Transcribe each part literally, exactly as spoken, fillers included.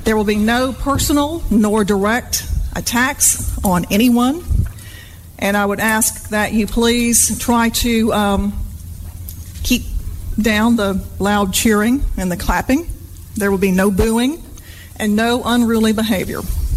There will be no personal nor direct attacks on anyone. And I would ask that you please try to um, keep down the loud cheering and the clapping. There will be no booing and no unruly behavior.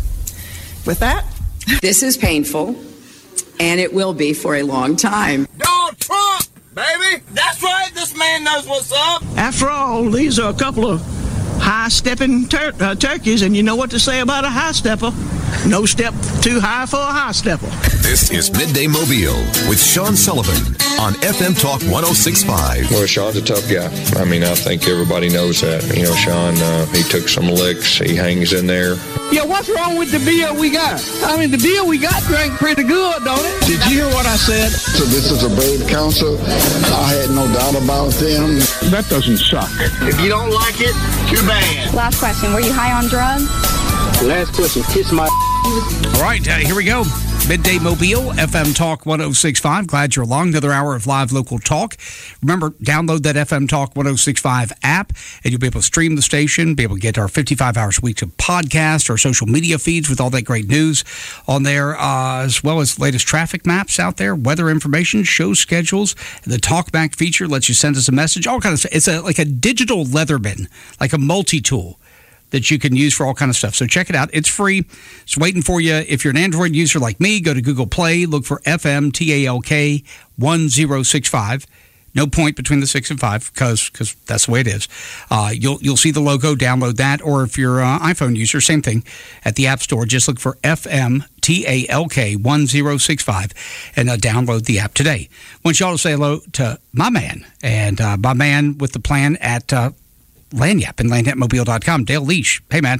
With that, this is painful, and it will be for a long time. Donald Trump, baby! That's right, this man knows what's up! After all, these are a couple of high-stepping tur- uh, turkeys, and you know what to say about a high-stepper. No step too high for a high-stepper. This is Midday Mobile with Sean Sullivan on F M Talk one oh six point five. Well, Sean's a tough guy. I mean, I think everybody knows that. You know, Sean, uh, he took some licks. He hangs in there. Yeah, what's wrong with the beer we got? I mean, the beer we got drank pretty good, don't it? Did you hear what I said? So this is a brave council. I had no doubt about them. That doesn't suck. If you don't like it, too bad. Last question, were you high on drugs? Last question, kiss my... All right, uh, here we go. Midday Mobile, F M Talk one oh six point five. Glad you're along. Another hour of live local talk. Remember, download that F M Talk one oh six point five app, and you'll be able to stream the station, be able to get our fifty-five hours a week of podcast, our social media feeds with all that great news on there, uh, as well as latest traffic maps out there, weather information, show schedules. The TalkBack feature lets you send us a message, all kinds of stuff. It's a, like a digital Leatherman, like a multi-tool that you can use for all kind of stuff. So check it out. It's free. It's waiting for you. If you're an Android user like me, go to Google Play, look for F M T A L K one oh six five. No point between the six and five because because that's the way it is. Uh, you'll you'll see the logo, download that. Or if you're an iPhone user, same thing. At the App Store, just look for F M T A L K one oh six five and uh, download the app today. I want y'all to say hello to my man and uh, my man with the plan at uh, Lagniappe and lagniappe mobile dot com, Dale Leash. Hey, man.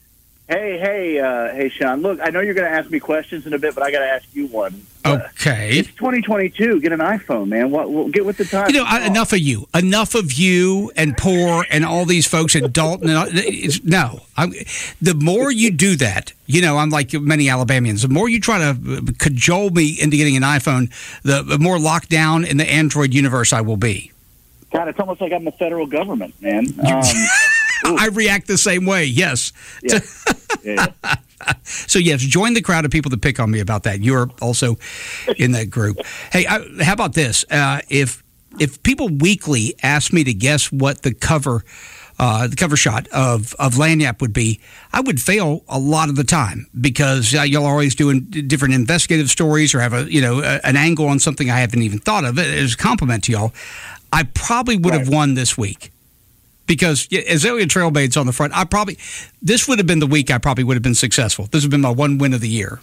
Hey, hey, uh, hey, Sean. Look, I know you're going to ask me questions in a bit, but I got to ask you one. Okay. Uh, it's twenty twenty-two. Get an iPhone, man. What, what, get with the time. You know, I, enough of you. Enough of you and Poor and all these folks at Dalton. And all, it's, no. I'm, the more you do that, you know, I'm like many Alabamians, the more you try to cajole me into getting an iPhone, the, the more locked down in the Android universe I will be. God, it's almost like I'm the federal government, man. Um, I react the same way, yes. Yeah. Yeah, yeah. So, yes, join the crowd of people that pick on me about that. You're also in that group. Hey, I, how about this? Uh, if if people weekly ask me to guess what the cover uh, the cover shot of, of Lagniappe would be, I would fail a lot of the time because uh, y'all are always doing different investigative stories or have a you know a, an angle on something I haven't even thought of. As a compliment to y'all, I probably would have right. won this week. Because Azalea Trailmaid's on the front, I probably this would have been the week I probably would have been successful. This would have been my one win of the year.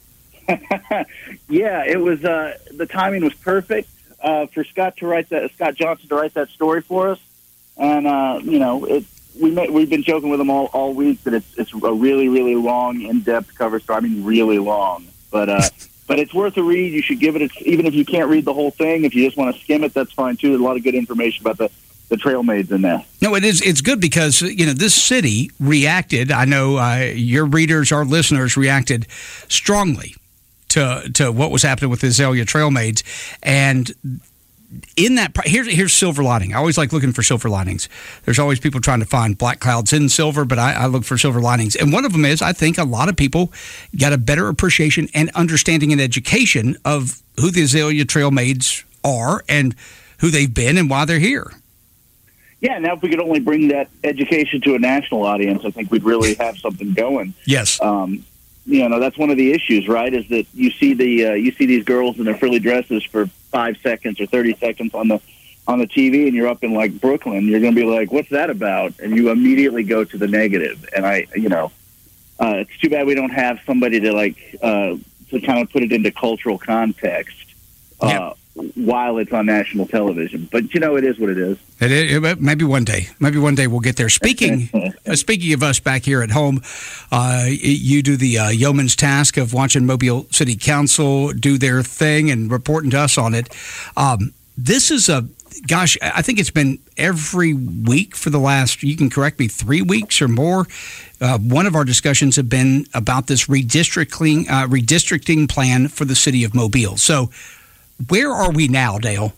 Yeah, it was. Uh, the timing was perfect uh, for Scott to write that. Scott Johnson to write that story for us, and uh, you know, it, we may, we've been joking with him all, all week that it's it's a really really long, in depth cover story. I mean, really long, but uh, but it's worth a read. You should give it. A, even if you can't read the whole thing, if you just want to skim it, that's fine too. There's a lot of good information about the. The Trailmaids in there. No, it is. It's good because you know this city reacted. I know uh, your readers, our listeners, reacted strongly to to what was happening with the Azalea Trailmaids, and in that, here's here's silver lining. I always like looking for silver linings. There's always people trying to find black clouds in silver, but I, I look for silver linings, and one of them is I think a lot of people got a better appreciation and understanding and education of who the Azalea Trailmaids are and who they've been and why they're here. Yeah, now if we could only bring that education to a national audience, I think we'd really have something going. Yes. Um, you know, that's one of the issues, right, is that you see the uh, you see these girls in their frilly dresses for five seconds or thirty seconds on the on the T V, and you're up in, like, Brooklyn. You're going to be like, what's that about? And you immediately go to the negative. And, I, you know, uh, it's too bad we don't have somebody to, like, uh, to kind of put it into cultural context. Uh, yep. While it's on national television. But, you know, it is what it is. It is. Maybe one day. Maybe one day we'll get there. Speaking uh, speaking of us back here at home, uh, you do the uh, yeoman's task of watching Mobile City Council do their thing and reporting to us on it. Um, this is a, gosh, I think it's been every week for the last, you can correct me, three weeks or more. Uh, one of our discussions have been about this redistricting, uh, redistricting plan for the city of Mobile. So, where are we now, Dale?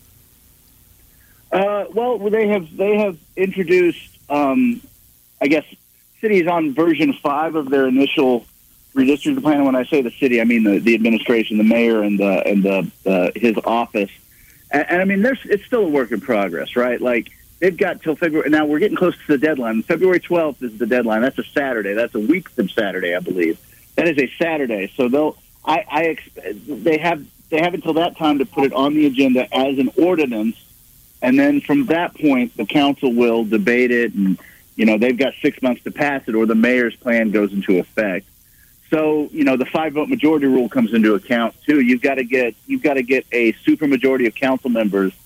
Uh, well, they have they have introduced, um, I guess, city is on version five of their initial redistricting plan. And when I say the city, I mean the, the administration, the mayor, and the and the uh, his office. And, and I mean, there's it's still a work in progress, right? Like they've got till February. Now we're getting close to the deadline. February twelfth is the deadline. That's a Saturday. That's a week from Saturday, I believe. That is a Saturday. So they'll. I, I expect they have they have until that time to put it on the agenda as an ordinance, and then from that point, the council will debate it, and you know they've got six months to pass it, or the mayor's plan goes into effect. So you know the five vote majority rule comes into account too. You've got to get you've got to get a supermajority of council members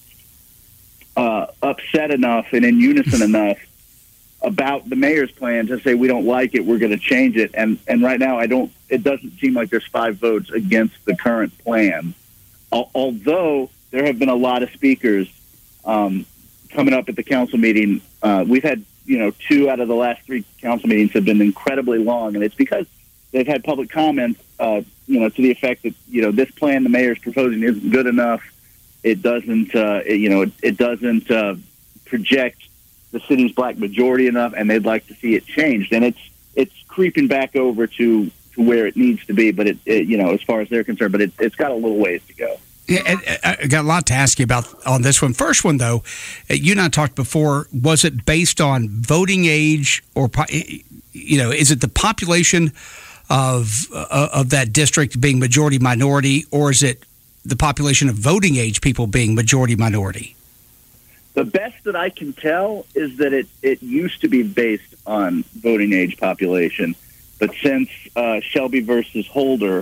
uh, upset enough and in unison enough about the mayor's plan to say we don't like it, we're going to change it. And and right now, I don't. It doesn't seem like there's five votes against the current plan. Al- although there have been a lot of speakers um, coming up at the council meeting. Uh, we've had you know two out of the last three council meetings have been incredibly long, and it's because they've had public comments, uh, you know, to the effect that you know this plan the mayor's proposing isn't good enough. It doesn't, uh, it, you know, it, it doesn't uh, project the city's black majority enough, and they'd like to see it changed. And it's it's creeping back over to, to where it needs to be, but it, it you know as far as they're concerned, but it, it's got a little ways to go. Yeah, and I got a lot to ask you about on this one. First one, though, you and I talked before. Was it based on voting age, or you know, is it the population of uh, of that district being majority minority, or is it the population of voting age people being majority minority? The best that I can tell is that it, it used to be based on voting age population, but since uh, Shelby versus Holder,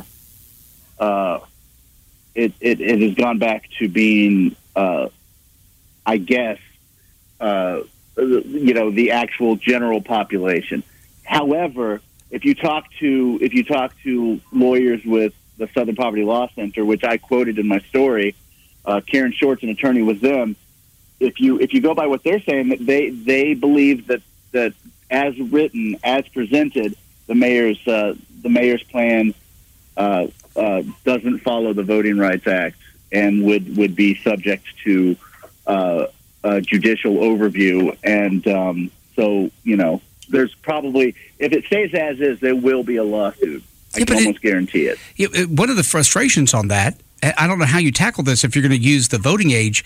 uh, it, it it has gone back to being, uh, I guess, uh, you know, the actual general population. However, if you talk to if you talk to lawyers with the Southern Poverty Law Center, which I quoted in my story, uh, Karen Short's an attorney with them. If you if you go by what they're saying, that they they believe that that as written, as presented, the mayor's uh, the mayor's plan uh, uh, doesn't follow the Voting Rights Act and would would be subject to uh, a judicial overview. And um, so you know, there's probably if it stays as is, there will be a lawsuit. I yeah, can almost it, guarantee it. it. One of the frustrations on that. I don't know how you tackle this if you're going to use the voting age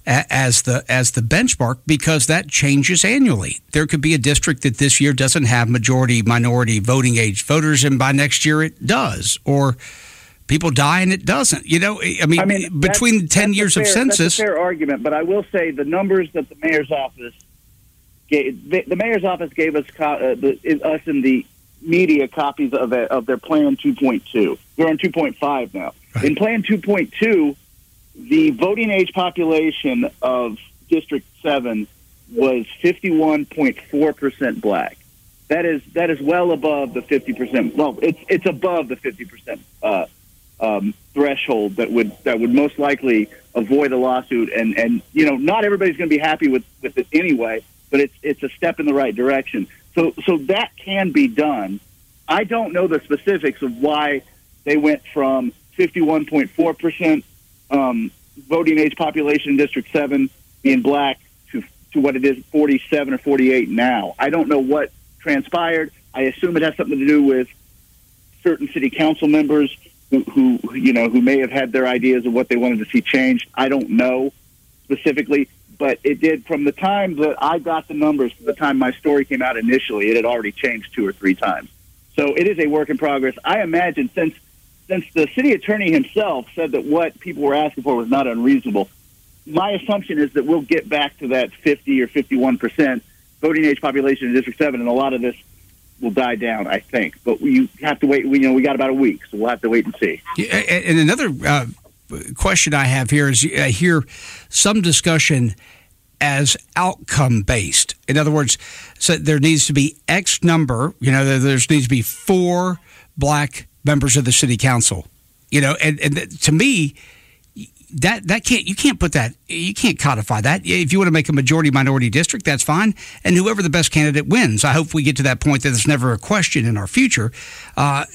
as the as the benchmark, because that changes annually. There could be a district that this year doesn't have majority minority voting age voters, and by next year it does, or people die and it doesn't. You know, I mean, I mean between that's, ten that's years fair, of census, that's a fair argument. But I will say the numbers that the mayor's office gave, the, the mayor's office gave us uh, the, us in the media copies of a, of their plan two point two. They're on two point five now. Right. In Plan two point two, the voting age population of District seven was fifty-one point four percent black. That is that is well above the fifty percent. Well, it's it's above the fifty percent uh, um, threshold that would that would most likely avoid a lawsuit. And, and you know, not everybody's going to be happy with, with it anyway, but it's it's a step in the right direction. So so that can be done. I don't know the specifics of why they went from fifty-one point four percent um, voting age population in District seven being black to to what it is, forty-seven or forty-eight now. I don't know what transpired. I assume it has something to do with certain city council members who, who you know, who may have had their ideas of what they wanted to see changed. I don't know specifically, but it did from the time that I got the numbers to the time my story came out initially, it had already changed two or three times. So it is a work in progress. I imagine since Since the city attorney himself said that what people were asking for was not unreasonable, my assumption is that we'll get back to that fifty or fifty-one percent voting age population in District seven, and a lot of this will die down, I think. But you have to wait. We, you know, we got about a week, so we'll have to wait and see. Yeah, and another uh, question I have here is I hear some discussion as outcome-based. In other words, so there needs to be X number, you know, there, there needs to be four black members of the city council, you know, and, and to me, that that can't you can't put that you can't codify that. If you want to make a majority minority district, that's fine, and whoever the best candidate wins. I hope we get to that point that it's never a question in our future. Uh,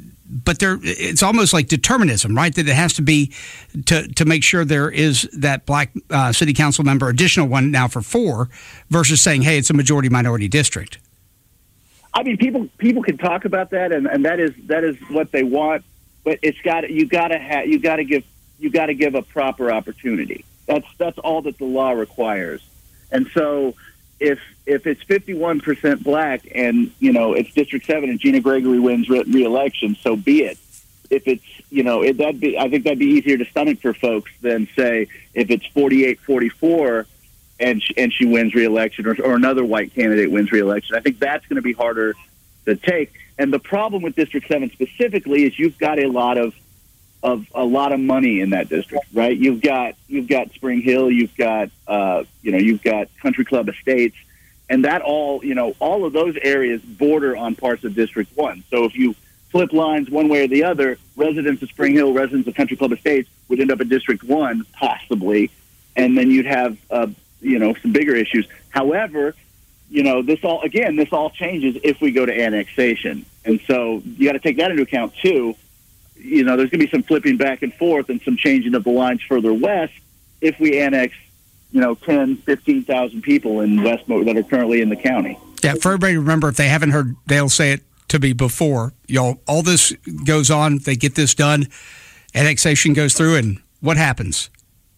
but there, it's almost like determinism, right? That it has to be to to make sure there is that black uh, city council member, additional one now for four, versus saying, hey, it's a majority minority district. I mean, people people can talk about that, and, and that is that is what they want. But it's got you got to have you got to give you got to give a proper opportunity. That's that's all that the law requires. And so, if if it's fifty-one percent black, and you know it's District Seven, and Gina Gregory wins re- re-election, so be it. If it's you know it, that'd be I think that'd be easier to stomach for folks than say if it's forty-eight forty-four and she, and she wins re-election, or, or another white candidate wins re-election. I think that's going to be harder to take. And the problem with District Seven specifically is you've got a lot of of a lot of money in that district, right? You've got you've got Spring Hill, you've got uh, you know you've got Country Club Estates, and that all you know all of those areas border on parts of District One. So if you flip lines one way or the other, residents of Spring Hill, residents of Country Club Estates would end up in District One possibly, and then you'd have uh, you know some bigger issues. However, you know this all again this all changes if we go to annexation, and so you got to take that into account too. You know, there's going to be some flipping back and forth and some changing of the lines further west if we annex, you know, ten, fifteen thousand people in Westmore that are currently in the county. Yeah, for everybody to remember, if they haven't heard Dale say it to me before, y'all, all this goes on, they get this done, annexation goes through, and what happens?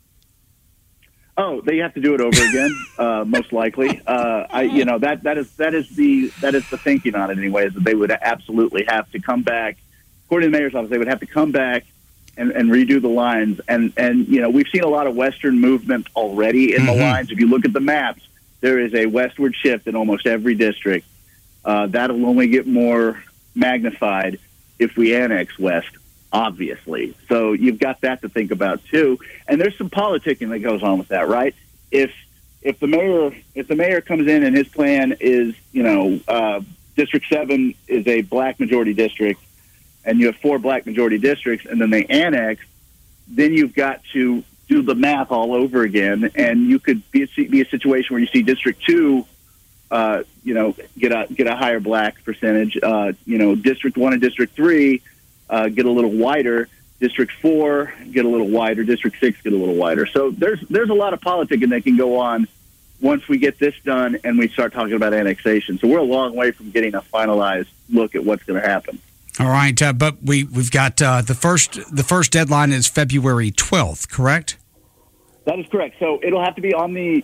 Oh, they have to do it over again, uh, most likely. Uh, I, you know, that that is that is the that is the thinking on it anyway, is that they would absolutely have to come back. According to the mayor's office, they would have to come back and, and redo the lines. And, and, you know, we've seen a lot of western movement already in mm-hmm. the lines. If you look at the maps, there is a westward shift in almost every district. Uh, that'll only get more magnified if we annex west, obviously. So you've got that to think about, too. And there's some politicking that goes on with that, right? If if the mayor if the mayor comes in and his plan is, you know, uh, District seven is a black majority district, and you have four black majority districts, and then they annex, then you've got to do the math all over again, and you could be a, be a situation where you see District Two, uh, you know, get a get a higher black percentage. Uh, you know, District One and District Three uh, get a little wider. District Four get a little wider. District Six get a little wider. So there's there's a lot of politicking that can go on once we get this done and we start talking about annexation. So we're a long way from getting a finalized look at what's going to happen. All right, uh, but we we've got uh, the first the first deadline is February twelfth, correct? That is correct. So it'll have to be on the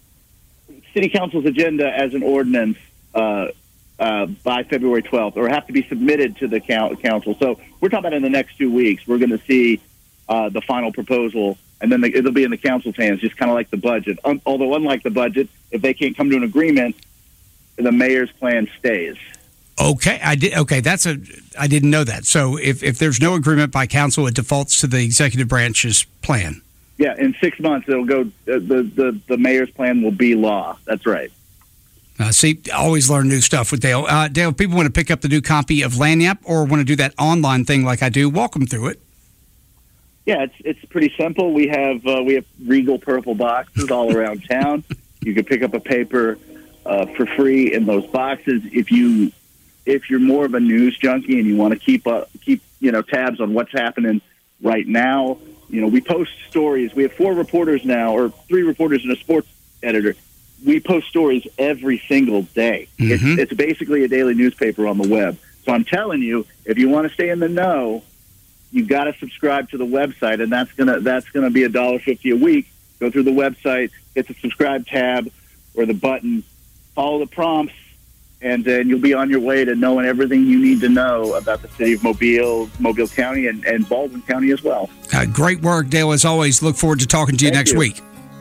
City Council's agenda as an ordinance uh, uh, by February twelfth, or have to be submitted to the council. So we're talking about in the next two weeks, we're going to see uh, the final proposal, and then the, it'll be in the council's hands, just kind of like the budget. Um, although unlike the budget, if they can't come to an agreement, the mayor's plan stays. Okay, I did. Okay, that's a. I didn't know that. So if, if there's no agreement by council, it defaults to the executive branch's plan. Yeah, in six months it'll go. Uh, the the the mayor's plan will be law. That's right. Uh, see, always learn new stuff with Dale. Uh, Dale, if people want to pick up the new copy of Lagniappe or want to do that online thing like I do, walk them through it. Yeah, it's it's pretty simple. We have uh, we have Regal purple boxes all around town. You can pick up a paper uh, for free in those boxes. If you If you're more of a news junkie and you want to keep uh, keep you know tabs on what's happening right now, you know we post stories. We have four reporters now, or three reporters and a sports editor. We post stories every single day. Mm-hmm. It's, it's basically a daily newspaper on the web. So I'm telling you, if you want to stay in the know, you've got to subscribe to the website, and that's gonna that's gonna be a dollar fifty a week. Go through the website, hit the subscribe tab or the button, follow the prompts. And then you'll be on your way to knowing everything you need to know about the city of Mobile, Mobile County, and, and Baldwin County as well. Uh, great work, Dale, as always. Look forward to talking to you Thank next you. week.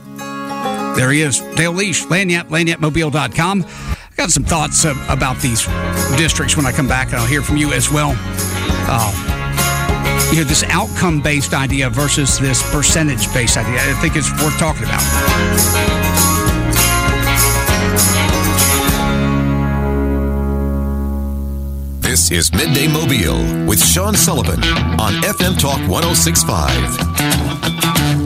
There he is, Dale Leash, Lagniappe, lagniappe mobile dot com. I got some thoughts uh, about these districts when I come back, and I'll hear from you as well. Uh, you know, this outcome-based idea versus this percentage-based idea, I think it's worth talking about. This is Midday Mobile with Sean Sullivan on F M Talk one oh six point five.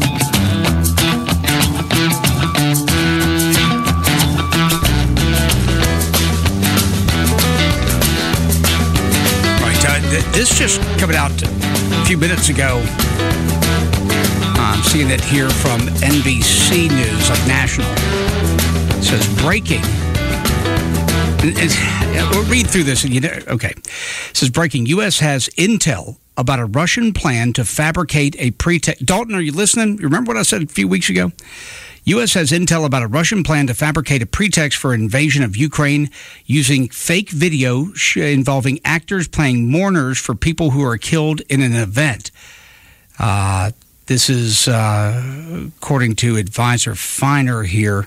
This just coming out a few minutes ago. I'm seeing it here from N B C News, like national. It says, breaking. We'll read through this. And you know, okay. It says, breaking, U S has intel about a Russian plan to fabricate a pretext. Dalton, are you listening? You remember what I said a few weeks ago? U S has intel about a Russian plan to fabricate a pretext for invasion of Ukraine using fake video involving actors playing mourners for people who are killed in an event. Uh, this is, uh, according to Advisor Feiner here.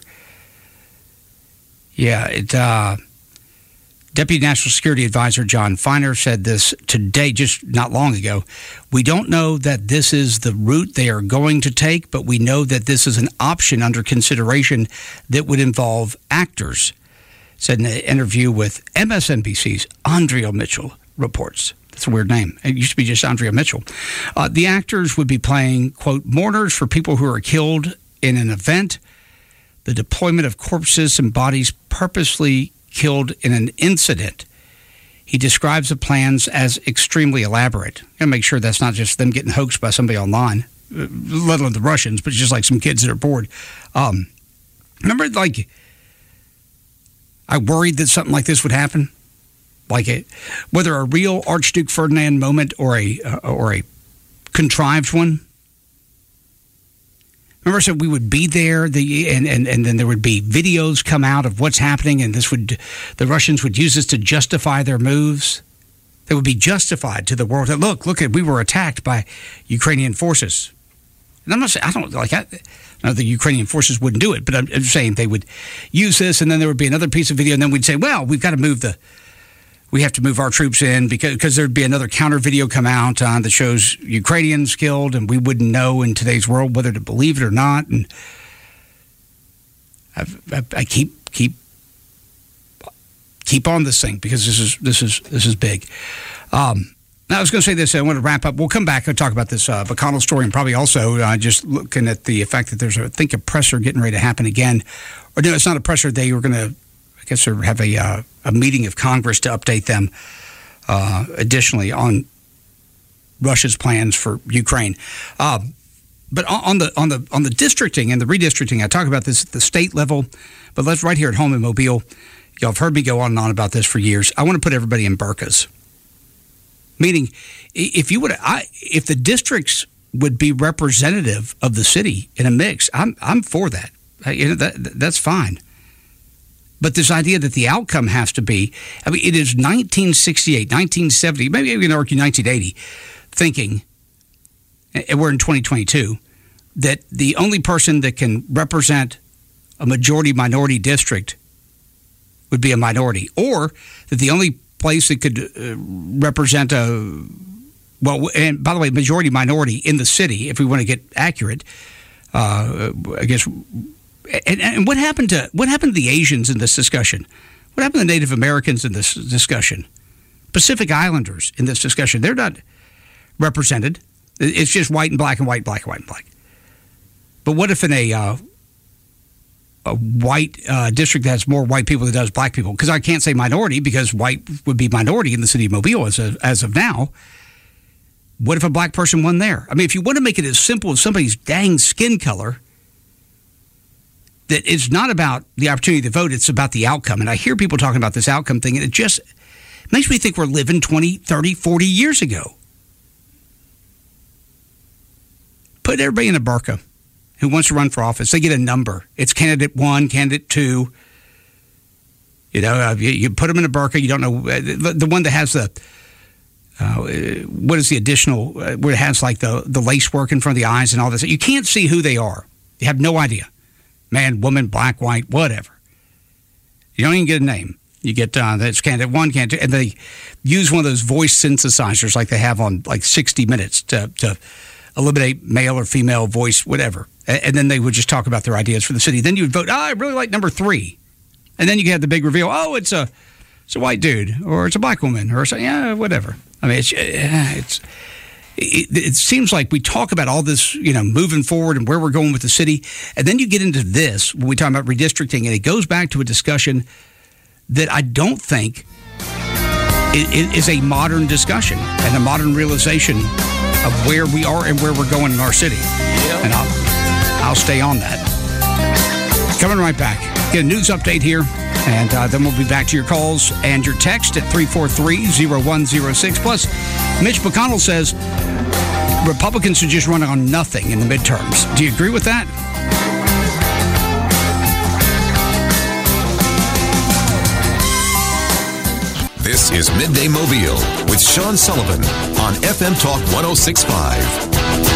Yeah, it... Uh, Deputy National Security Advisor John Feiner said this today, just not long ago. We don't know that this is the route they are going to take, but we know that this is an option under consideration that would involve actors, said in an interview with M S N B C's Andrea Mitchell reports. That's a weird name. It used to be just Andrea Mitchell. Uh, the actors would be playing, quote, mourners for people who are killed in an event. The deployment of corpses and bodies purposely killed in an incident. He describes the plans as extremely elaborate. And make sure that's not just them getting hoaxed by somebody online, let alone the Russians, but just like some kids that are bored. Um, remember, like, I worried that something like this would happen? Like, it, whether a real Archduke Ferdinand moment or a, uh, or a contrived one. Remember, so we would be there, the and, and, and then there would be videos come out of what's happening, and this would the Russians would use this to justify their moves. They would be justified to the world. That, look, look at we were attacked by Ukrainian forces. And I'm not saying I don't like I, no, the Ukrainian forces wouldn't do it, but I'm, I'm saying they would use this, and then there would be another piece of video, and then we'd say, well, we've got to move the. We have to move our troops in because because there'd be another counter video come out uh, that shows Ukrainians killed, and we wouldn't know in today's world whether to believe it or not. And I've, I, I keep keep keep on this thing because this is this is this is big. Um, now I was going to say this. I want to wrap up. We'll come back and talk about this uh, McConnell story, and probably also uh, just looking at the fact that there's a I think a presser getting ready to happen again. Or no, it's not a presser. They were going to. I guess they have a uh, a meeting of Congress to update them uh, additionally on Russia's plans for Ukraine. Uh, but on the on the on the districting and the redistricting, I talk about this at the state level, but let's right here at home in Mobile. Y'all have heard me go on and on about this for years. I want to put everybody in burqas. Meaning, if you would, I, if the districts would be representative of the city in a mix, I'm I'm for that. I, you know, that that's fine. But this idea that the outcome has to be, I mean, it is nineteen sixty-eight, nineteen seventy, maybe we can argue nineteen eighty, thinking, and we're in twenty twenty-two, that the only person that can represent a majority-minority district would be a minority, or that the only place that could uh, represent a, well, and by the way, majority-minority in the city, if we want to get accurate, uh, I guess. And, and what happened to what happened to the Asians in this discussion? What happened to Native Americans in this discussion? Pacific Islanders in this discussion? They're not represented. It's just white and black and white, black and white and black. But what if in a uh, a white uh, district that has more white people than does black people? Because I can't say minority because white would be minority in the city of Mobile as of, as of now. What if a black person won there? I mean, if you want to make it as simple as somebody's dang skin color. That it's not about the opportunity to vote, it's about the outcome. And I hear people talking about this outcome thing, and it just makes me think we're living twenty, thirty, forty years ago. Put everybody in a burqa who wants to run for office. They get a number. It's candidate one, candidate two. You know, uh, you, you put them in a burqa. You don't know. Uh, the, the one that has the, uh, what is the additional, uh, where it has like the, the lace work in front of the eyes and all this. You can't see who they are. You have no idea. Man, woman, black, white, whatever. You don't even get a name. You get uh, that's candidate one, candidate two, and they use one of those voice synthesizers like they have on like sixty minutes to, to eliminate male or female voice, whatever. And, and then they would just talk about their ideas for the city. Then you would vote, oh, I really like number three. And then you have the big reveal, oh, it's a it's a white dude, or it's a black woman, or something, yeah, whatever. I mean, it's it's. It, it seems like we talk about all this, you know, moving forward and where we're going with the city. And then you get into this when we talk about redistricting, and it goes back to a discussion that I don't think is a modern discussion and a modern realization of where we are and where we're going in our city. Yep. And I'll, I'll stay on that. Coming right back. get a news update here, and uh, then we'll be back to your calls and your text at three four three, zero one zero six. Plus, Mitch McConnell says Republicans should just run on nothing in the midterms. Do you agree with that? This is Midday Mobile with Sean Sullivan on F M Talk one oh six point five.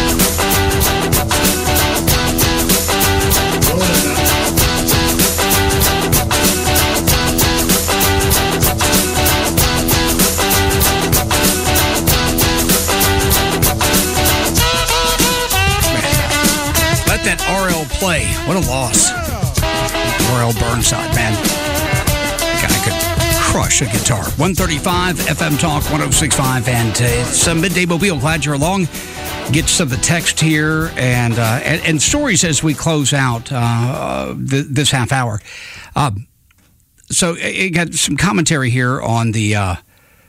Let that R L play. What a loss. R L Burnside, man. Guy could crush a guitar. one thirty-five F M Talk one oh six point five, and uh, it's a Midday Mobile. Glad you're along. Get some of the text here and uh, and, and stories as we close out uh, th- this half hour. Um, so it got some commentary here on the uh,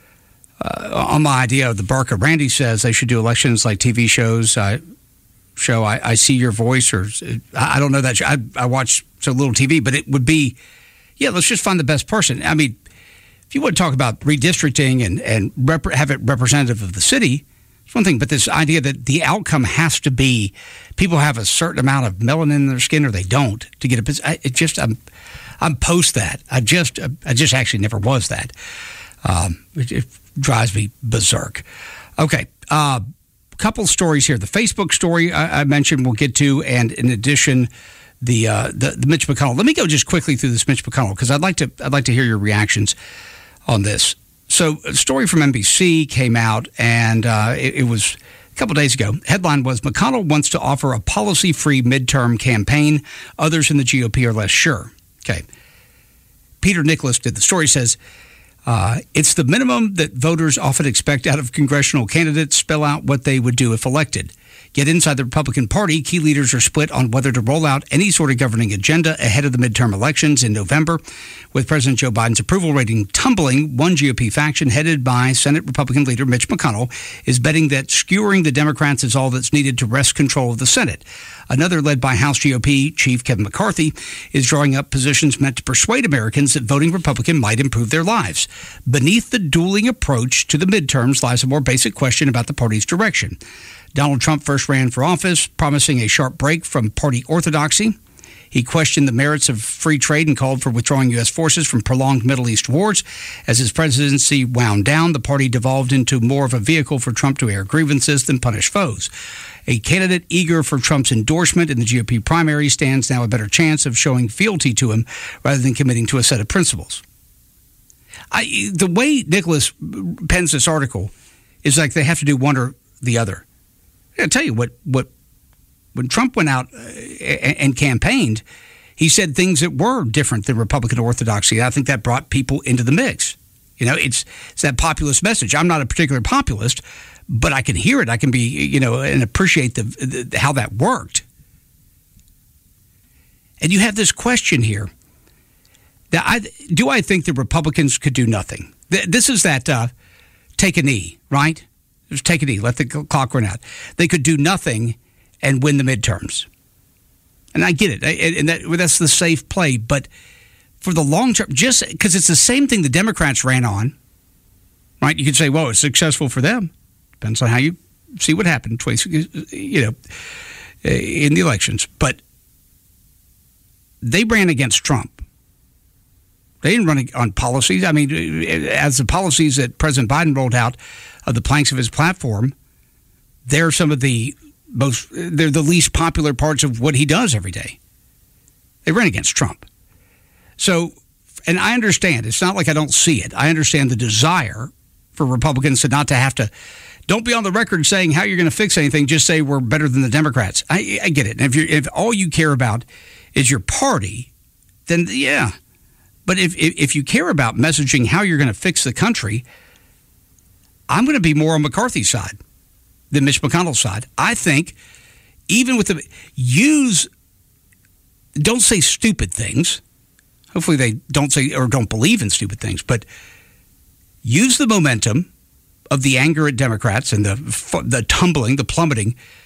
uh, on my idea of the Barca. Randy says they should do elections like T V shows. Uh, show I, I See Your Voice, or I don't know that show. I, I watch so little T V, but it would be, yeah, let's just find the best person. I mean, if you want to talk about redistricting and, and rep- have it representative of the city, it's one thing. But this idea that the outcome has to be people have a certain amount of melanin in their skin or they don't to get a position. It just, I'm, I'm post that. I just, I just actually never was that. Um, it, it drives me berserk. Okay. Uh, couple stories here. The Facebook story I, I mentioned we'll get to, and in addition, the, uh, the the Mitch McConnell. Let me go just quickly through this Mitch McConnell because I'd like to I'd like to hear your reactions on this. So, a story from N B C came out, and uh, it, it was a couple days ago. Headline was, McConnell wants to offer a policy-free midterm campaign. Others in the G O P are less sure. Okay. Peter Nicholas did the story, says, uh, it's the minimum that voters often expect out of congressional candidates. Spell out what they would do if elected. Yet inside the Republican Party, key leaders are split on whether to roll out any sort of governing agenda ahead of the midterm elections in November. With President Joe Biden's approval rating tumbling, one G O P faction headed by Senate Republican leader Mitch McConnell is betting that skewering the Democrats is all that's needed to wrest control of the Senate. Another, led by House G O P Chief Kevin McCarthy, is drawing up positions meant to persuade Americans that voting Republican might improve their lives. Beneath the dueling approach to the midterms lies a more basic question about the party's direction. Donald Trump first ran for office, promising a sharp break from party orthodoxy. He questioned the merits of free trade and called for withdrawing U S forces from prolonged Middle East wars. As his presidency wound down, the party devolved into more of a vehicle for Trump to air grievances than punish foes. A candidate eager for Trump's endorsement in the G O P primary stands now a better chance of showing fealty to him rather than committing to a set of principles. I, the way Nicholas pens this article is like they have to do one or the other. I'll tell you what, what when Trump went out and campaigned, he said things that were different than Republican orthodoxy. I think that brought people into the mix. You know, it's, it's that populist message. I'm not a particular populist, but I can hear it. I can be, you know, and appreciate the, the how that worked. And you have this question here. That I, do I think the Republicans could do nothing? This is that uh, take a knee, right? Just take a knee, let the clock run out. They could do nothing and win the midterms. And I get it. And that, that's the safe play. But for the long term, just because it's the same thing the Democrats ran on, right? You could say, well, it's successful for them. Depends on how you see what happened, you know, in the elections. But they ran against Trump. They didn't run on policies. I mean, as the policies that President Biden rolled out of the planks of his platform, they're some of the most, they're the least popular parts of what he does every day. They ran against Trump. So, and I understand, it's not like I don't see it. I understand the desire for Republicans to not to have to, don't be on the record saying how you're going to fix anything, just say we're better than the Democrats. I, I get it. And if you're, if all you care about is your party, then yeah. But if, if if you care about messaging how you're going to fix the country, I'm going to be more on McCarthy's side than Mitch McConnell's side. I think even with the use, don't say stupid things. Hopefully they don't say or don't believe in stupid things, but use the momentum of the anger at Democrats and the the tumbling, the plummeting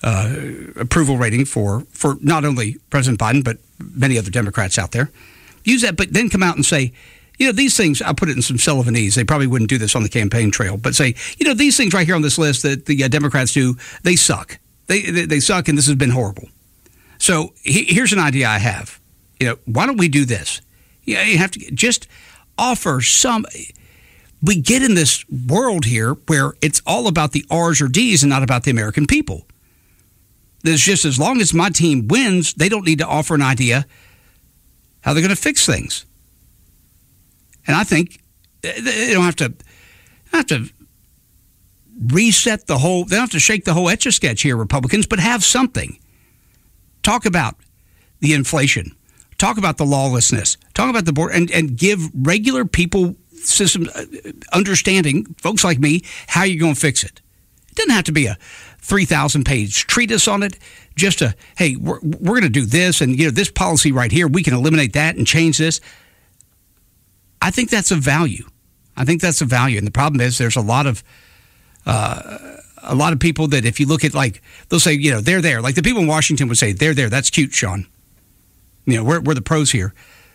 uh, approval rating for, for not only President Biden, but many other Democrats out there. Use that, but then come out and say, you know, these things, I'll put it in some Sullivanese. They probably wouldn't do this on the campaign trail, but say, you know, these things right here on this list that the uh, Democrats do, they suck. They, they they suck, and this has been horrible. So he, here's an idea I have. You know, why don't we do this? Yeah, you have to just offer some. We get in this world here where it's all about the R's or D's and not about the American people. There's just as long as my team wins, they don't need to offer an idea how they're going to fix things. And I think they don't have to have to reset the whole. They don't have to shake the whole Etch-a-Sketch here, Republicans, but have something. Talk about the inflation. Talk about the lawlessness. Talk about the border, and, and give regular people system understanding, folks like me, how you're going to fix it. It doesn't have to be a three thousand page treatise on it. Just a, hey, we're, we're going to do this, and you know this policy right here, we can eliminate that and change this. I think that's a value. I think that's a value. And the problem is there's a lot of uh, a lot of people that if you look at, like, they'll say, you know, they're there. Like the people in Washington would say, they're there. That's cute, Sean. You know, we're, we're the pros here.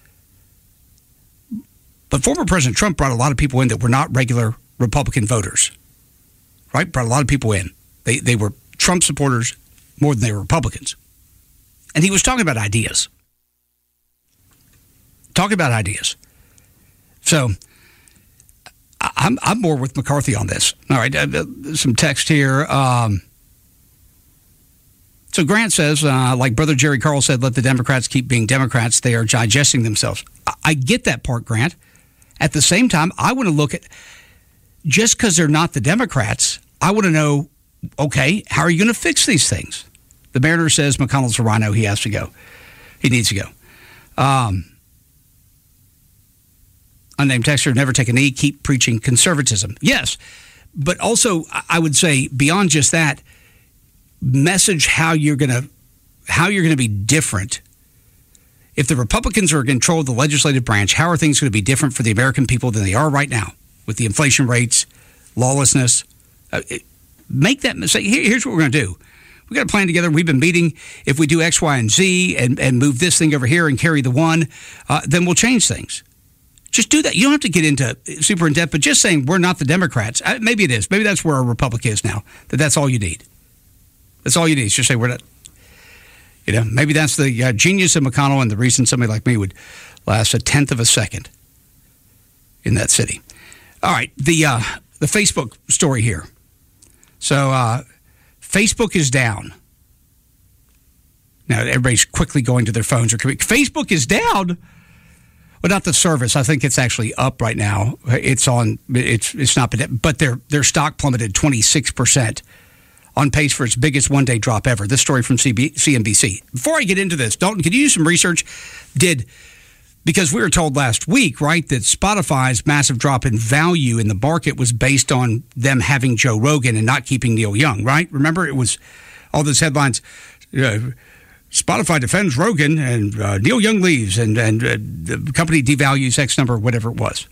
But former President Trump brought a lot of people in that were not regular Republican voters, right? Brought a lot of people in. They, they were Trump supporters more than they were Republicans. And he was talking about ideas. Talking about ideas. So I'm I'm more with McCarthy on this. All right, uh, some text here. Um, so Grant says, uh, like Brother Jerry Carl said, let the Democrats keep being Democrats. They are digesting themselves. I, I get that part, Grant. At the same time, I want to look at, just because they're not the Democrats, I want to know, okay, how are you going to fix these things? The Mariner says McConnell's a rhino. He has to go. He needs to go. Um Unnamed texter, never take a knee, keep preaching conservatism. Yes, but also I would say beyond just that, message how you're going to how you're going to be different. If the Republicans are in control of the legislative branch, how are things going to be different for the American people than they are right now with the inflation rates, lawlessness? Uh, it, make that say. Here, here's what we're going to do. We got a plan together. We've been meeting. If we do X, Y, and Z, and and move this thing over here and carry the one, uh, then we'll change things. Just do that. You don't have to get into super in depth, but just saying we're not the Democrats. Maybe it is. Maybe that's where our republic is now, that that's all you need. That's all you need is just say we're not. You know, maybe that's the uh, genius of McConnell and the reason somebody like me would last a tenth of a second in that city. All right, the uh, the Facebook story here. So uh, Facebook is down. Now, everybody's quickly going to their phones. Or Facebook is down. Well, not the service. I think it's actually up right now. It's on. It's it's not been, but their their stock plummeted twenty-six percent, on pace for its biggest one day drop ever. This story from C N B C. Before I get into this, Dalton, could you do some research? Did because we were told last week, right, that Spotify's massive drop in value in the market was based on them having Joe Rogan and not keeping Neil Young, right? Remember, it was all those headlines. Uh, Spotify defends Rogan and uh, Neil Young leaves and, and uh, the company devalues X number, whatever it was.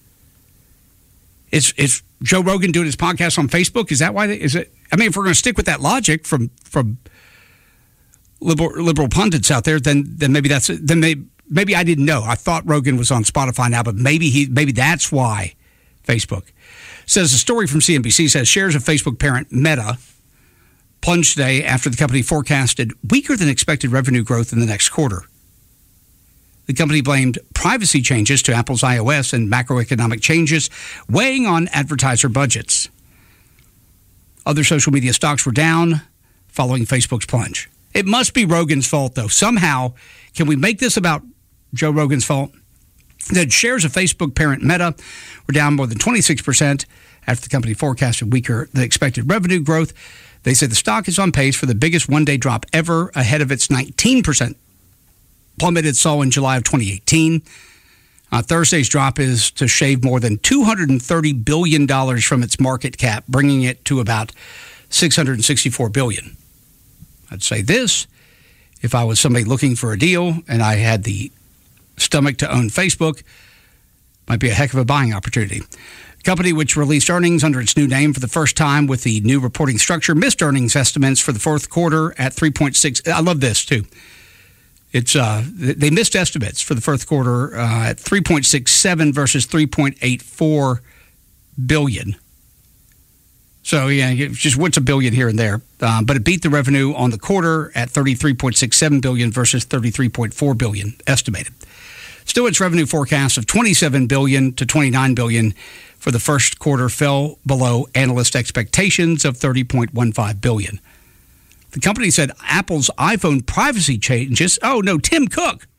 Is is Joe Rogan doing his podcast on Facebook? Is that why? They, is it? I mean, if we're going to stick with that logic from from liberal, liberal pundits out there, then then maybe that's then maybe, maybe I didn't know. I thought Rogan was on Spotify now, but maybe he maybe that's why Facebook. Says a story from C N B C says shares of Facebook parent Meta plunged today after the company forecasted weaker than expected revenue growth in the next quarter. The company blamed privacy changes to Apple's iOS and macroeconomic changes weighing on advertiser budgets. Other social media stocks were down following Facebook's plunge. It must be Rogan's fault, though. Somehow, can we make this about Joe Rogan's fault? The shares of Facebook parent Meta were down more than twenty-six percent after the company forecasted weaker than expected revenue growth. They said the stock is on pace for the biggest one-day drop ever, ahead of its nineteen percent plummet it saw in July of twenty eighteen. Uh, Thursday's drop is to shave more than two hundred thirty billion dollars from its market cap, bringing it to about six hundred sixty-four billion dollars. I'd say this, if I was somebody looking for a deal and I had the stomach to own Facebook, might be a heck of a buying opportunity. Company, which released earnings under its new name for the first time with the new reporting structure, missed earnings estimates for the fourth quarter at three point six. I love this too. It's uh, they missed estimates for the fourth quarter uh, at three point six seven versus three point eight four billion. So yeah, just what's a billion here and there, uh, but it beat the revenue on the quarter at thirty-three point six seven billion versus thirty-three point four billion estimated. Still, its revenue forecast of twenty-seven billion to twenty-nine billion for the first quarter fell below analyst expectations of thirty point one five billion. The company said Apple's iPhone privacy changes. Oh, no, Tim Cook.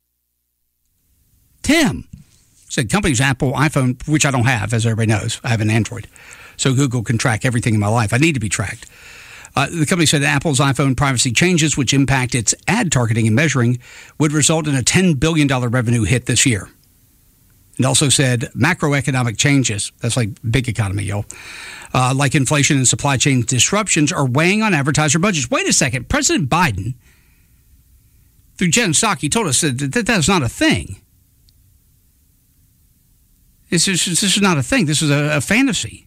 Tim said company's Apple iPhone, which I don't have, as everybody knows. I have an Android. So Google can track everything in my life. I need to be tracked. Uh, the company said Apple's iPhone privacy changes, which impact its ad targeting and measuring, would result in a ten billion dollars revenue hit this year. It also said macroeconomic changes, that's like big economy, y'all, uh, like inflation and supply chain disruptions are weighing on advertiser budgets. Wait a second. President Biden, through Jen Psaki, told us that, that that's not a thing. This is, this is not a thing. This is a, a fantasy.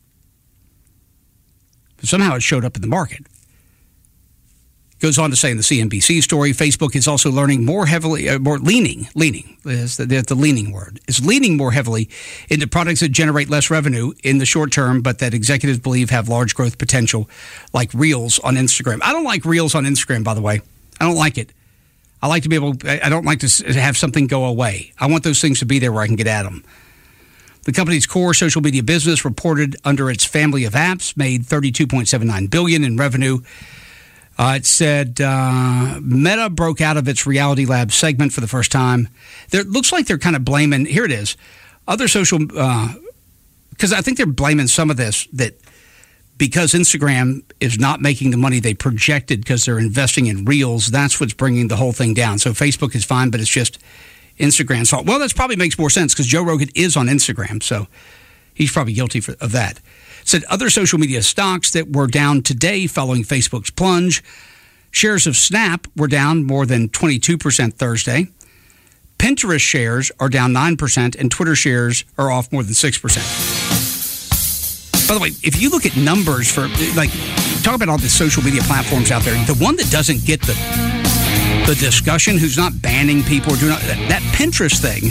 But somehow it showed up in the market. Goes on to say in the C N B C story, Facebook is also learning more heavily, uh, more leaning, leaning, is the, the leaning word, is leaning more heavily into products that generate less revenue in the short term, but that executives believe have large growth potential, like Reels on Instagram. I don't like Reels on Instagram, by the way. I don't like it. I like to be able, I don't like to have something go away. I want those things to be there where I can get at them. The company's core social media business reported under its family of apps made thirty-two point seven nine billion dollars in revenue. Uh, it said uh, Meta broke out of its Reality Labs segment for the first time. There, it looks like they're kind of blaming, here it is, other social, because uh, I think they're blaming some of this that because Instagram is not making the money they projected because they're investing in Reels, that's what's bringing the whole thing down. So Facebook is fine, but it's just Instagram's fault. Well, that probably makes more sense because Joe Rogan is on Instagram, so he's probably guilty for, of that. Said other social media stocks that were down today following Facebook's plunge. Shares of Snap were down more than twenty-two percent Thursday. Pinterest shares are down nine percent, and Twitter shares are off more than six percent. By the way, if you look at numbers for, like, talk about all the social media platforms out there, the one that doesn't get the the discussion, who's not banning people or doing that, that Pinterest thing,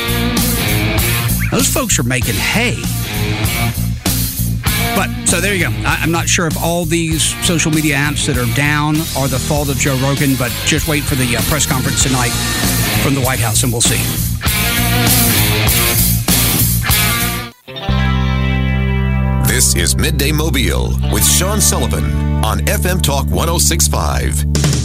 those folks are making hay. But, so there you go. I, I'm not sure if all these social media apps that are down are the fault of Joe Rogan, but just wait for the uh, press conference tonight from the White House and we'll see. This is Midday Mobile with Sean Sullivan on F M Talk one oh six point five.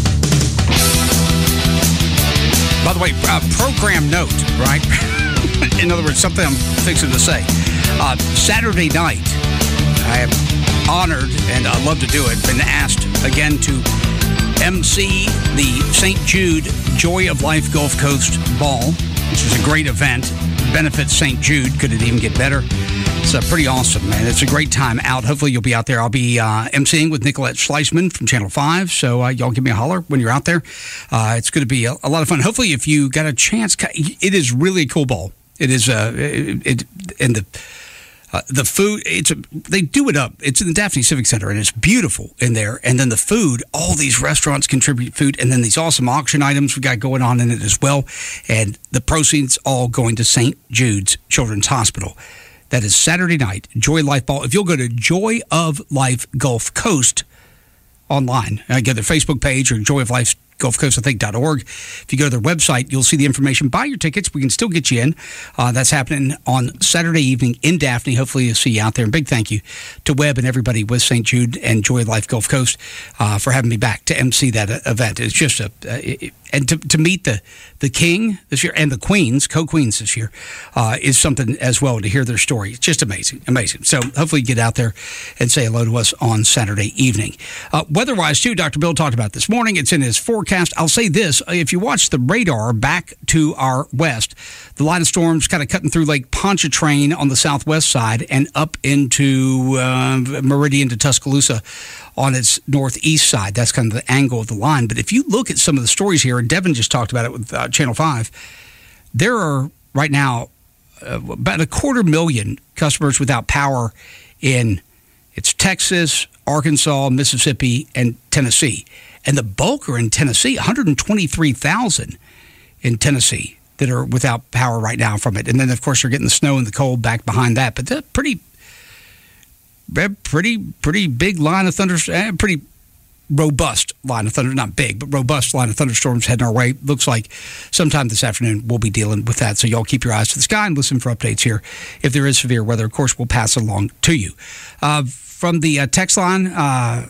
By the way, uh, program note, right? In other words, something I'm fixing to say. Uh, Saturday night, I am honored, and I love to do it, been asked again to M C the Saint Jude Joy of Life Gulf Coast Ball, which is a great event. Benefits Saint Jude. Could it even get better? It's uh, pretty awesome, man. It's a great time out. Hopefully you'll be out there. I'll be uh, emceeing with Nicolette Schleisman from Channel five, so uh, y'all give me a holler when you're out there. Uh, it's going to be a, a lot of fun. Hopefully if you got a chance, it is really a cool ball. It is, uh, it, it and the uh, the food, it's a, they do it up. It's in the Daphne Civic Center, and it's beautiful in there. And then the food, all these restaurants contribute food, and then these awesome auction items we got going on in it as well. And the proceeds all going to Saint Jude's Children's Hospital. That is Saturday night, Joy Life Ball. If you'll go to Joy of Life Gulf Coast online, I get their Facebook page or Joy of Life Gulf Coast, I think, dot org. If you go to their website, you'll see the information. Buy your tickets. We can still get you in. Uh, that's happening on Saturday evening in Daphne. Hopefully you'll see you out there. And big thank you to Webb and everybody with Saint Jude and Joy of Life Gulf Coast uh, for having me back to emcee that uh, event. It's just a... Uh, it, and to, to meet the, the king this year and the queens, co-queens this year, uh, is something as well, to hear their story. It's just amazing, amazing. So hopefully you get out there and say hello to us on Saturday evening. Uh, weather-wise, too, Doctor Bill talked about this morning. It's in his forecast. I'll say this. If you watch the radar back to our west, the line of storms kind of cutting through Lake Pontchartrain on the southwest side and up into uh, Meridian to Tuscaloosa on its northeast side. That's kind of the angle of the line. But if you look at some of the stories here, and Devin just talked about it with uh, Channel five, there are right now about a quarter million customers without power in it's Texas, Arkansas, Mississippi, and Tennessee. And the bulk are in Tennessee, one hundred twenty-three thousand in Tennessee that are without power right now from it. And then, of course, you're getting the snow and the cold back behind that. But that's pretty, pretty, pretty big line of thunder, pretty robust line of thunder, not big, but robust line of thunderstorms heading our way. Looks like sometime this afternoon we'll be dealing with that. So y'all keep your eyes to the sky and listen for updates here. If there is severe weather, of course, we'll pass it along to you. Uh, from the uh, text line, uh,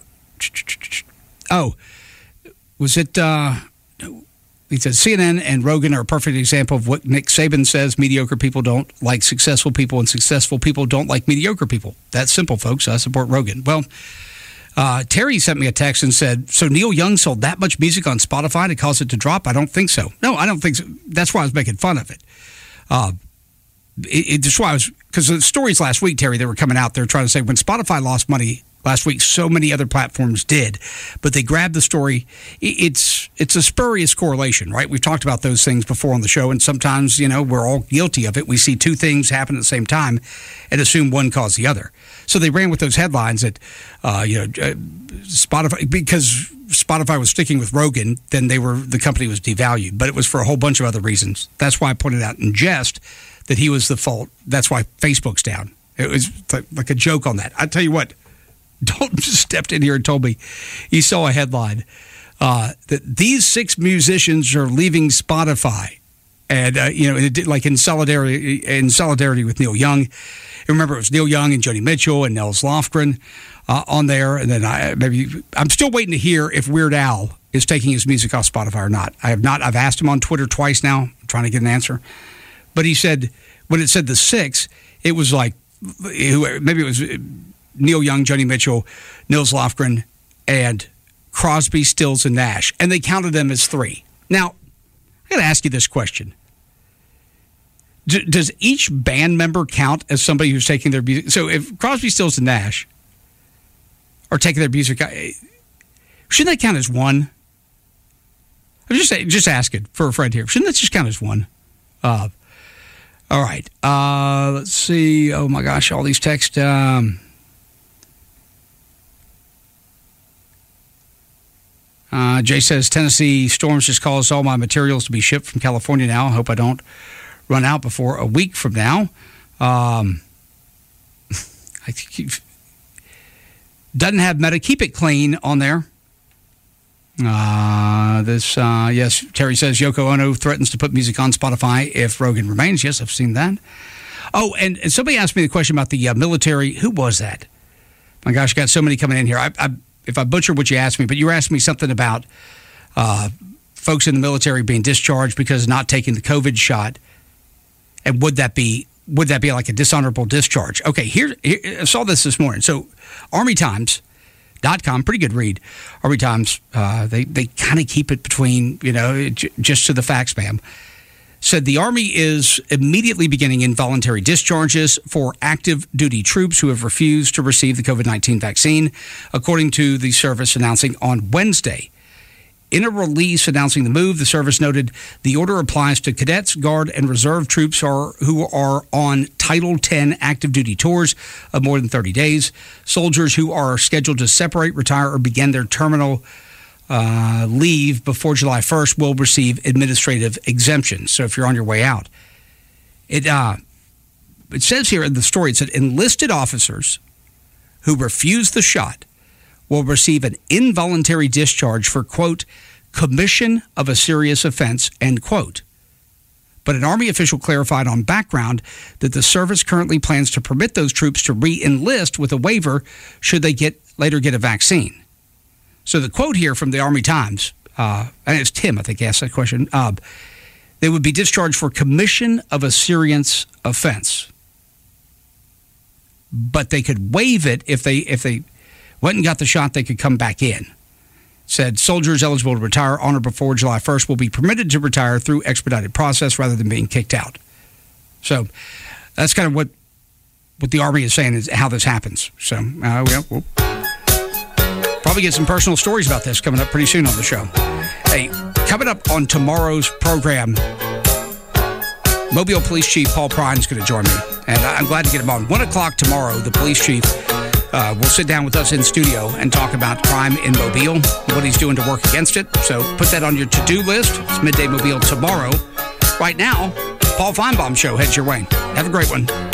oh, was it, uh, he said C N N and Rogan are a perfect example of what Nick Saban says. Mediocre people don't like successful people, and successful people don't like mediocre people. That's simple, folks. I support Rogan. Well, Uh, Terry sent me a text and said, so Neil Young sold that much music on Spotify to cause it to drop? I don't think so. No, I don't think so. That's why I was making fun of it. Uh, it, it that's why I was, because the stories last week, Terry, they were coming out there trying to say when Spotify lost money last week, so many other platforms did. But they grabbed the story. It, it's it's a spurious correlation, right? We've talked about those things before on the show, and sometimes, you know, we're all guilty of it. We see two things happen at the same time and assume one caused the other. So they ran with those headlines that, uh, you know, uh, Spotify, because Spotify was sticking with Rogan, then they were the company was devalued. But it was for a whole bunch of other reasons. That's why I pointed out in jest that he was the fault. That's why Facebook's down. It was like, like a joke on that. I tell you what, Dalton just stepped in here and told me he saw a headline uh, that these six musicians are leaving Spotify, and uh, you know, it did, like in solidarity in solidarity with Neil Young. Remember, it was Neil Young and Joni Mitchell and Nels Lofgren uh, on there, and then I maybe I'm still waiting to hear if Weird Al is taking his music off Spotify or not. I have not. I've asked him on Twitter twice now, I'm trying to get an answer, but he said when it said the six, it was like maybe it was Neil Young, Joni Mitchell, Nils Lofgren, and Crosby, Stills, and Nash, and they counted them as three. Now, I got to ask you this question. D- does each band member count as somebody who's taking their music? So if Crosby, Stills, and Nash are taking their music, shouldn't that count as one? I'm just just asking for a friend here. Shouldn't that just count as one? Uh, all right. Uh, let's see. Oh, my gosh, all these texts. Um, uh, Jay says, Tennessee storms just caused all my materials to be shipped from California now. I hope I don't run out before a week from now. Um, I think doesn't have Meta. Keep it clean on there. Uh, this, uh, yes, Terry says Yoko Ono threatens to put music on Spotify if Rogan remains. Yes, I've seen that. Oh, and, and somebody asked me the question about the uh, military. Who was that? My gosh, got so many coming in here. I, I, if I butchered what you asked me, but you were asking me something about uh, folks in the military being discharged because of not taking the COVID shot. And would that be would that be like a dishonorable discharge? Okay, here, here I saw this this morning. So Army Times dot com, pretty good read. Army Times, uh, they, they kind of keep it between, you know, j- just to the facts, ma'am. Said the Army is immediately beginning involuntary discharges for active duty troops who have refused to receive the COVID nineteen vaccine, according to the service announcing on Wednesday. In a release announcing the move, the service noted the order applies to cadets, guard, and reserve troops are, who are on Title ten active duty tours of more than thirty days. Soldiers who are scheduled to separate, retire, or begin their terminal uh, leave before July first will receive administrative exemptions. So if you're on your way out. It, uh, it says here in the story, it said enlisted officers who refuse the shot will receive an involuntary discharge for, quote, commission of a serious offense, end quote. But an Army official clarified on background that the service currently plans to permit those troops to re-enlist with a waiver should they get later get a vaccine. So the quote here from the Army Times, uh, and it's Tim, I think, asked that question, uh, they would be discharged for commission of a serious offense. But they could waive it if they if they went and got the shot, they could come back in. Said soldiers eligible to retire on or before July first will be permitted to retire through expedited process rather than being kicked out. So that's kind of what what the Army is saying is how this happens. So uh, we'll, we'll probably get some personal stories about this coming up pretty soon on the show. Hey, coming up on tomorrow's program, Mobile Police Chief Paul Prine is going to join me, and I'm glad to get him on. One o'clock tomorrow, the police chief uh, will sit down with us in studio and talk about crime in Mobile, what he's doing to work against it. So put that on your to-do list. It's Midday Mobile tomorrow. Right now, Paul Feinbaum Show heads your way. Have a great one.